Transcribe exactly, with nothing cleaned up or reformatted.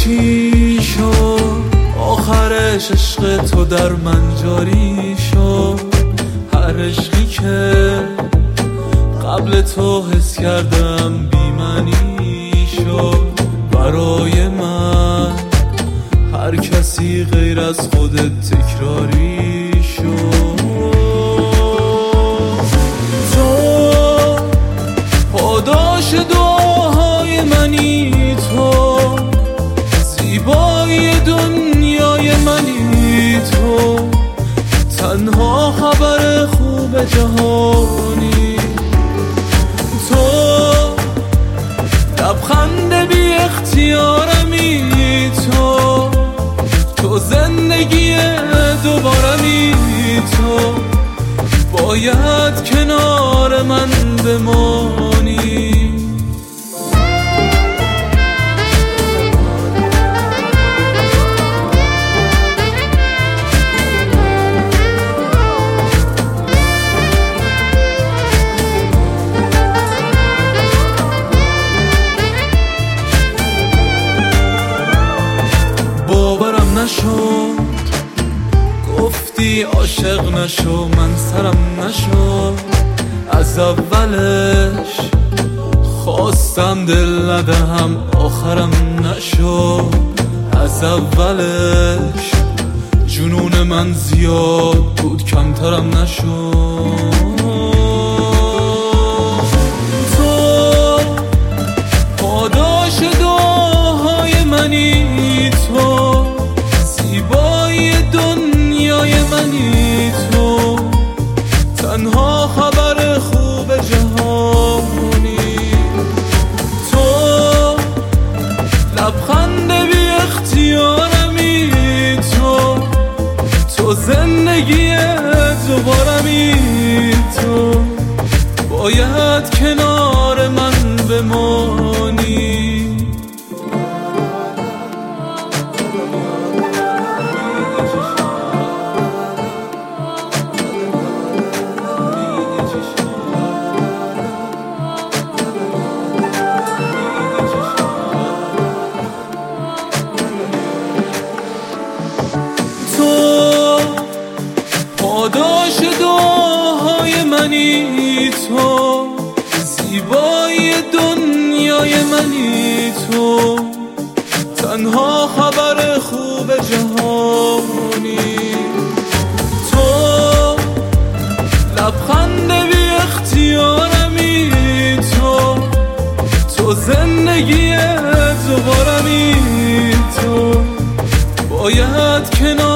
چی شد آخرش عشق تو در من جاری شد. هر عشقی که قبل تو حس کردم بی معنی شد. برای من هر کسی غیر از خودت تکراری شد. تو پاداش دعاهای منی، تو زیبایی دنیای منی، تو تنها خبر خوب جهانی، تو لبخند بی اختیارمی، تو تو زندگی دوبارمی، تو باید کنار من بمانی. باورم نشد گفتی عاشق نشو، من سرم نشد. از اولش خواستم دل ندهم، آخرم نشد. از اولش جنون من زیاد بود، کمترم نشد. تو پاداش دعاهای منی، تو زیبایی دنیای منی، تو تنها خبر خوب جهانی، تو لبخند بی اختیارمی، تو تو زندگی دوبارمی، تو باید کنار من بمانی. پاداش دعاهای منی، تو زیبایی دنیای منی، تو تنها خبر خوب جهانی، تو لبخند بی اختیارمی، تو تو زندگی دوبارمی، تو باید کنار